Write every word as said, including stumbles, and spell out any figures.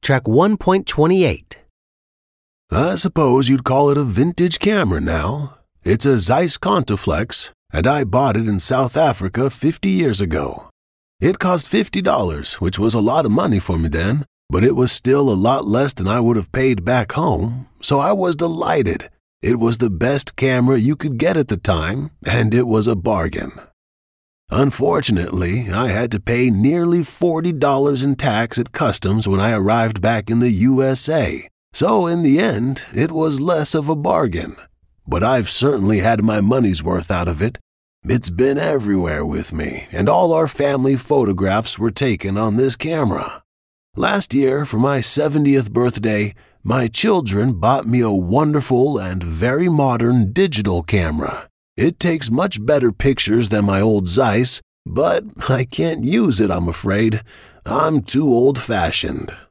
Track one point two eight. I suppose you'd call it a vintage camera now. It's a Zeiss Contaflex, and I bought it in South Africa fifty years ago. It cost fifty dollars, which was a lot of money for me then, but it was still a lot less than I would have paid back home, so I was delighted. It was the best camera you could get at the time, and it was a bargain. Unfortunately, I had to pay nearly forty dollars in tax at customs when I arrived back in the U S A, so in the end, it was less of a bargain. But I've certainly had my money's worth out of it. It's been everywhere with me, and all our family photographs were taken on this camera. Last year, for my seventieth birthday, my children bought me a wonderful and very modern digital camera. It takes much better pictures than my old Zeiss, but I can't use it, I'm afraid. I'm too old-fashioned.